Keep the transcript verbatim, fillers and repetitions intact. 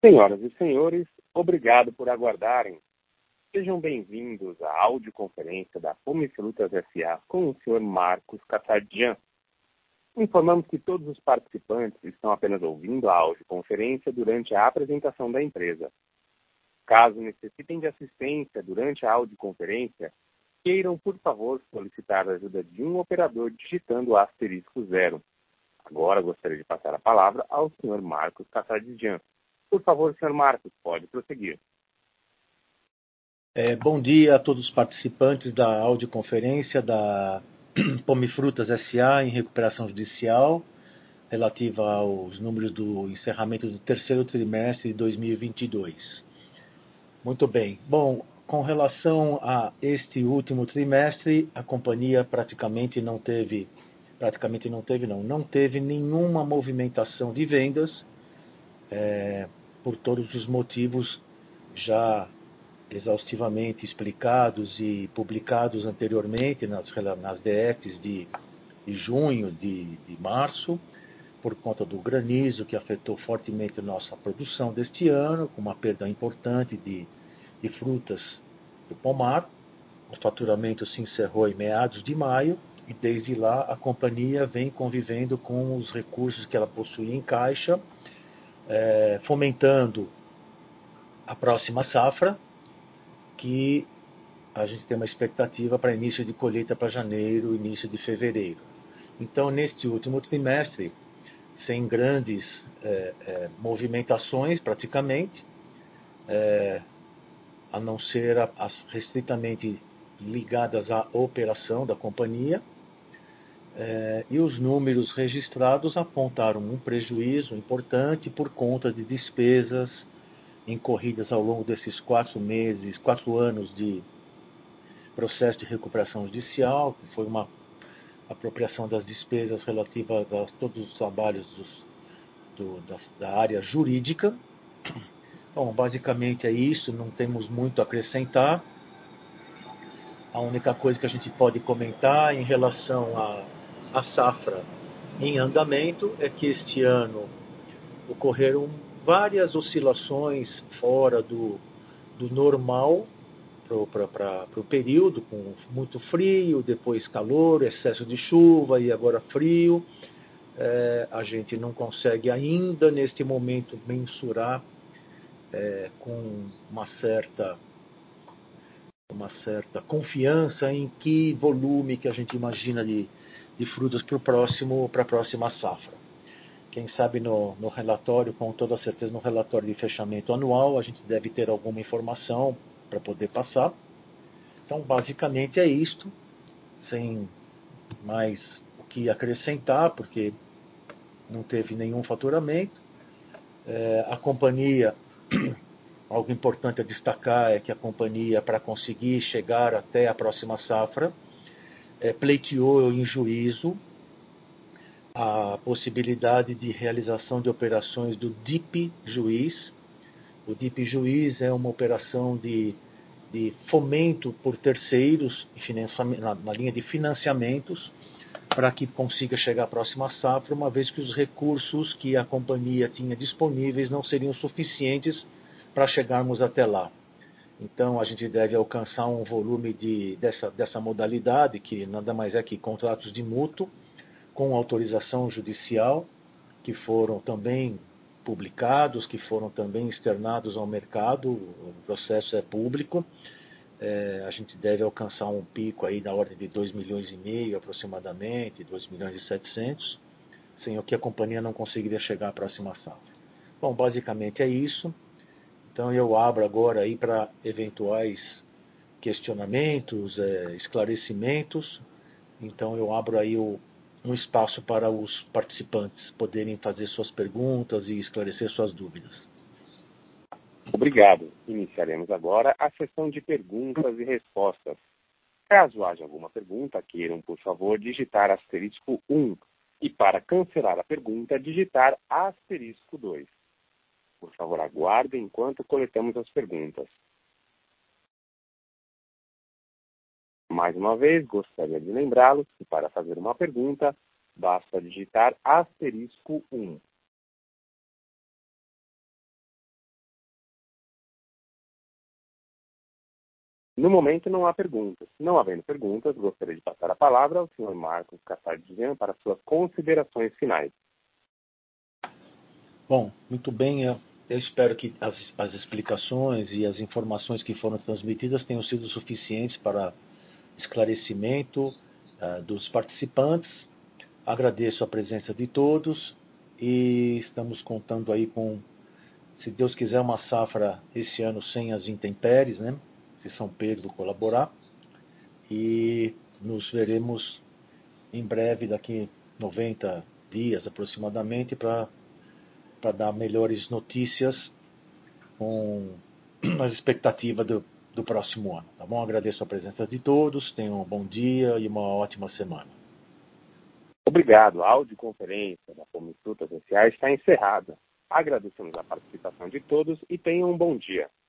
Senhoras e senhores, obrigado por aguardarem. Sejam bem-vindos à audioconferência da Pomifrutas S A com o senhor Marcos Cassardian. Informamos que todos os participantes estão apenas ouvindo a audioconferência durante a apresentação da empresa. Caso necessitem de assistência durante a audioconferência, queiram, por favor, solicitar a ajuda de um operador digitando o asterisco zero. Agora gostaria de passar a palavra ao senhor Marcos Cassardian. Por favor, senhor Marcos, pode prosseguir. É, bom dia a todos os participantes da audioconferência da Pomifrutas S A em recuperação judicial, relativa aos números do encerramento do terceiro trimestre de dois mil e vinte e dois. Muito bem. Bom, com relação a este último trimestre, a companhia praticamente não teve, praticamente não teve não, não teve nenhuma movimentação de vendas, é, por todos os motivos já exaustivamente explicados e publicados anteriormente nas, nas D Fs de, de junho, de, de março, por conta do granizo que afetou fortemente a nossa produção deste ano, com uma perda importante de, de frutas do pomar. O faturamento se encerrou em meados de maio e desde lá a companhia vem convivendo com os recursos que ela possui em caixa, é, fomentando a próxima safra, que a gente tem uma expectativa para início de colheita para janeiro, início de fevereiro. Então, neste último trimestre, sem grandes é, é, movimentações praticamente, é, a não ser as restritamente ligadas à operação da companhia, é, e os números registrados apontaram um prejuízo importante por conta de despesas incorridas ao longo desses quatro meses, quatro anos de processo de recuperação judicial, que foi uma apropriação das despesas relativas a todos os trabalhos dos, do, da, da área jurídica. Bom, basicamente é isso, não temos muito a acrescentar. A única coisa que a gente pode comentar em relação à, à safra em andamento é que este ano ocorreram várias oscilações fora do, do normal para o período, com muito frio, depois calor, excesso de chuva e agora frio. É, a gente não consegue ainda, neste momento, mensurar é, com uma certa, uma certa confiança em que volume que a gente imagina de, de frutas para próximo, para a próxima safra. Quem sabe no, no relatório, com toda certeza no relatório de fechamento anual, a gente deve ter alguma informação para poder passar. Então, basicamente é isto, sem mais o que acrescentar, porque não teve nenhum faturamento. É, a companhia, algo importante a destacar é que a companhia, para conseguir chegar até a próxima safra, é, pleiteou em juízo a possibilidade de realização de operações do D I P Juiz. O D I P Juiz é uma operação de, de fomento por terceiros na, na linha de financiamentos para que consiga chegar à próxima safra, uma vez que os recursos que a companhia tinha disponíveis não seriam suficientes para chegarmos até lá. Então, a gente deve alcançar um volume de, dessa, dessa modalidade, que nada mais é que contratos de mútuo, com autorização judicial, que foram também publicados, que foram também externados ao mercado, o processo é público. É, a gente deve alcançar um pico aí na ordem de dois milhões e meio aproximadamente, dois milhões e setecentos, sem o que a companhia não conseguiria chegar à próxima safra. Bom, basicamente é isso. Então eu abro agora aí para eventuais questionamentos, é, esclarecimentos. Então eu abro aí o um espaço para os participantes poderem fazer suas perguntas e esclarecer suas dúvidas. Obrigado. Iniciaremos agora a sessão de perguntas e respostas. Caso haja alguma pergunta, queiram, por favor, digitar asterisco um e, para cancelar a pergunta, digitar asterisco dois. Por favor, aguardem enquanto coletamos as perguntas. Mais uma vez, gostaria de lembrá-los que, para fazer uma pergunta, basta digitar asterisco um. No momento não há perguntas. Não havendo perguntas, gostaria de passar a palavra ao senhor Marcos Cassardian para suas considerações finais. Bom, muito bem. Eu, eu espero que as, as explicações e as informações que foram transmitidas tenham sido suficientes para esclarecimento uh, dos participantes. Agradeço a presença de todos e estamos contando aí com, se Deus quiser, uma safra esse ano sem as intempéries, né? Se São Pedro colaborar. E nos veremos em breve, daqui noventa dias aproximadamente, para para dar melhores notícias com as expectativas do, do próximo ano. Tá bom? Agradeço a presença de todos, tenham um bom dia e uma ótima semana. Obrigado. A audioconferência da Pomifrutas S A está encerrada. Agradecemos a participação de todos e tenham um bom dia.